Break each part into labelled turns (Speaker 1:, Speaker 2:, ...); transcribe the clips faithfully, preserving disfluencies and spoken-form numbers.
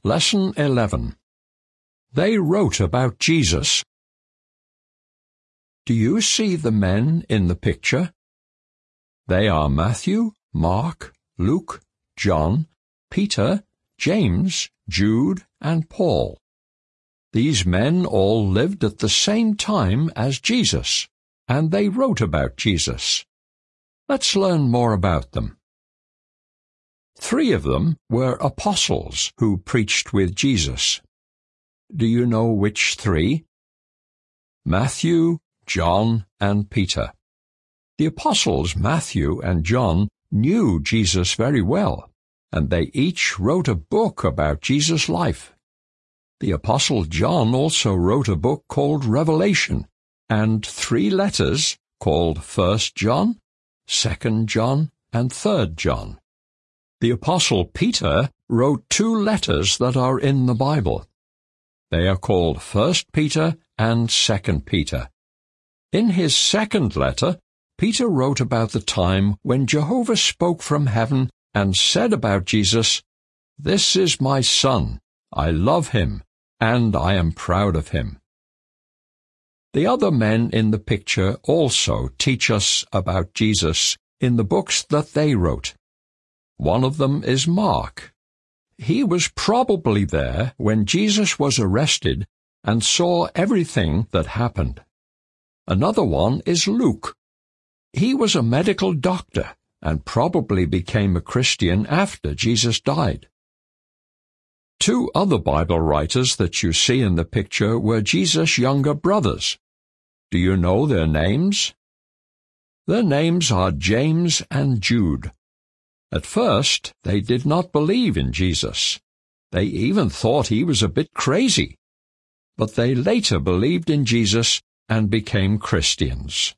Speaker 1: Lesson eleven. They wrote about Jesus. Do you see the men in the picture? They are Matthew, Mark, Luke, John, Peter, James, Jude, and Paul. These men all lived at the same time as Jesus, and they wrote about Jesus. Let's learn more about them. Three of them were apostles who preached with Jesus. Do you know which three? Matthew, John, and Peter. The apostles Matthew and John knew Jesus very well, and they each wrote a book about Jesus' life. The apostle John also wrote a book called Revelation, and three letters called First John, Second John, and Third John. The apostle Peter wrote two letters that are in the Bible. They are called First Peter and Second Peter. In his second letter, Peter wrote about the time when Jehovah spoke from heaven and said about Jesus, "This is my Son, I love him, and I am proud of him." The other men in the picture also teach us about Jesus in the books that they wrote. One of them is Mark. He was probably there when Jesus was arrested and saw everything that happened. Another one is Luke. He was a medical doctor and probably became a Christian after Jesus died. Two other Bible writers that you see in the picture were Jesus' younger brothers. Do you know their names? Their names are James and Jude. At first, they did not believe in Jesus. They even thought he was a bit crazy. But they later believed in Jesus and became Christians.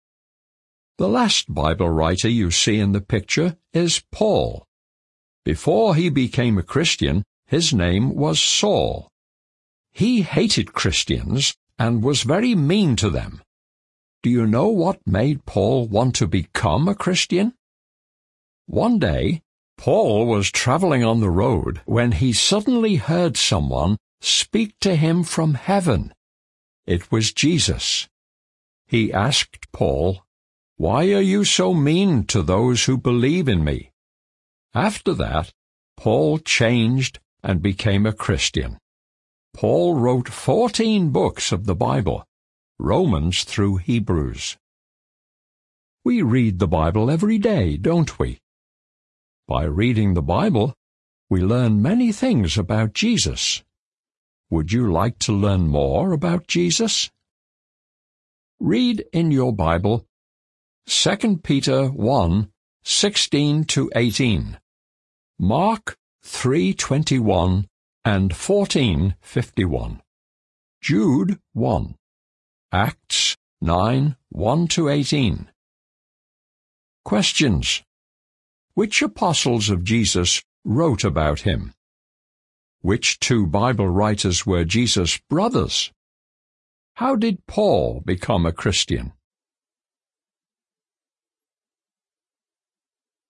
Speaker 1: The last Bible writer you see in the picture is Paul. Before he became a Christian, his name was Saul. He hated Christians and was very mean to them. Do you know what made Paul want to become a Christian? One day, Paul was traveling on the road when he suddenly heard someone speak to him from heaven. It was Jesus. He asked Paul, "Why are you so mean to those who believe in me?" After that, Paul changed and became a Christian. Paul wrote fourteen books of the Bible, Romans through Hebrews. We read the Bible every day, don't we? By reading the Bible, we learn many things about Jesus. Would you like to learn more about Jesus? Read in your Bible Second Peter one, sixteen to eighteen, Mark three twenty-one and fourteen fifty-one, Jude one, Acts nine, one to eighteen. Questions. Which apostles of Jesus wrote about him? Which two Bible writers were Jesus' brothers? How did Paul become a Christian?